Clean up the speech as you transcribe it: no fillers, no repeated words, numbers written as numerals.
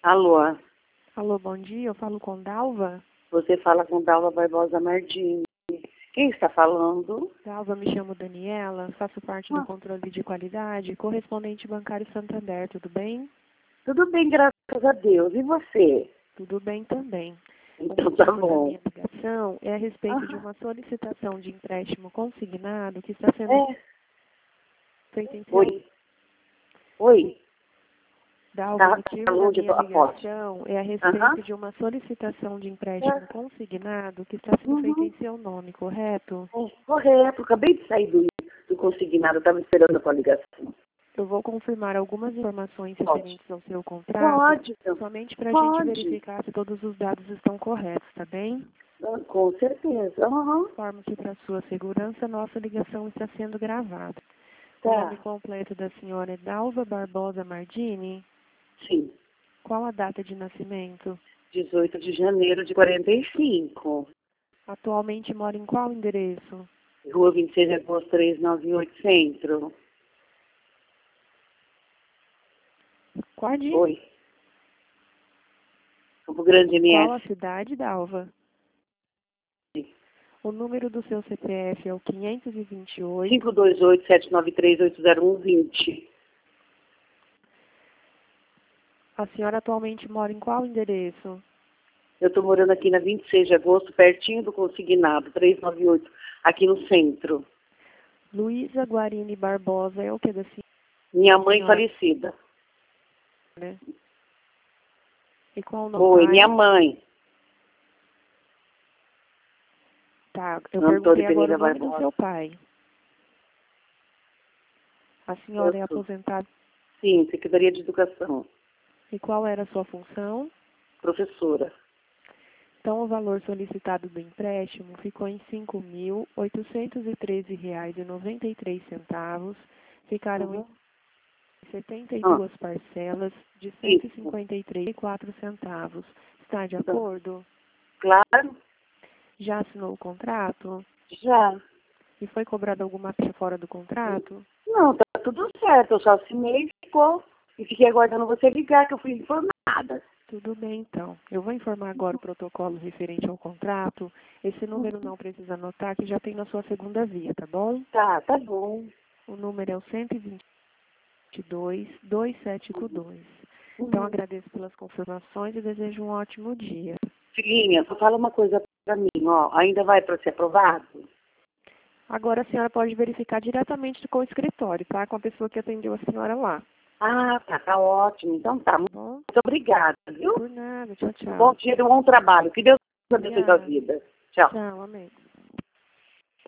Alô, Alô, bom dia. Eu falo com Dalva. você fala com Dalva Barbosa Mardini. Quem está falando? Dalva, me chamo Daniela, faço parte do Ah, controle de qualidade, correspondente bancário Santander, tudo bem? tudo bem, graças a Deus. E você? Tudo bem também. O Então tá motivo da bom. minha ligação é a respeito de Ah, uma solicitação de empréstimo consignado que está sendo é. feita em seu... Oi. Oi. Dalva, o Tá motivo da longe minha a foto. ligação é a Aham. respeito de uma solicitação de empréstimo É. consignado que está sendo feita em Uhum. seu nome, correto? É. Correto. Acabei de sair do consignado. Estava esperando a tua ligação. Eu vou confirmar algumas informações Pode. referentes ao seu contrato, Pode, então. somente para a gente Pode. verificar se todos os dados estão corretos, tá bem? Ah, com certeza. Aham. Informo que para sua segurança, nossa ligação está sendo gravada. O nome Tá. completo da senhora é Dalva Barbosa Mardini. Sim. Qual a data de nascimento? 18 de janeiro de 45. Atualmente mora em qual endereço? Rua 26 de agosto 398 Centro. Qual Oi. Campo Grande Qual a MS. cidade, Dalva? O número do seu CPF é o 528. 528-793-80120. A senhora atualmente mora em qual endereço? Eu estou morando aqui na 26 de agosto, pertinho do consignado, 398, aqui no centro. Luísa Guarini Barbosa é o que da Minha mãe senhora, falecida. né? E qual o nome do Oi, minha pai? mãe. Tá, eu Antônio perguntei agora o Pereira nome do Barbosa. seu pai. A senhora é Posto. aposentada. Sim, Secretaria de Educação. E qual era a sua função? Professora. Então, o valor solicitado do empréstimo ficou em R$ 5.813,93. Ficaram em Uhum. 72 parcelas de R$ Isso. 153,04. Está de Então, acordo? claro, Já assinou o contrato? já. E foi cobrada alguma taxa fora do contrato? Não, tá tudo certo. Eu só assinei e ficou. E fiquei aguardando você ligar, que eu fui informada. Tudo bem, então. Eu vou informar agora o protocolo referente ao contrato. Esse número não precisa anotar, que já tem na sua segunda via, tá bom? Tá, tá bom. O número é o 122-2752. Então, Uhum. agradeço pelas confirmações e desejo um ótimo dia. Filhinha, só fala uma coisa pra mim, ó. Ainda vai para ser aprovado? Agora a senhora pode verificar diretamente com o escritório, tá? Com a pessoa que atendeu a senhora lá, Ah, tá ótimo. Então tá. tá Muito bom? obrigada, viu? Por nada. Tchau, Bom tchau. dia, bom trabalho. Que Deus abençoe a Obrigada. vida. Tchau. Tchau, amém.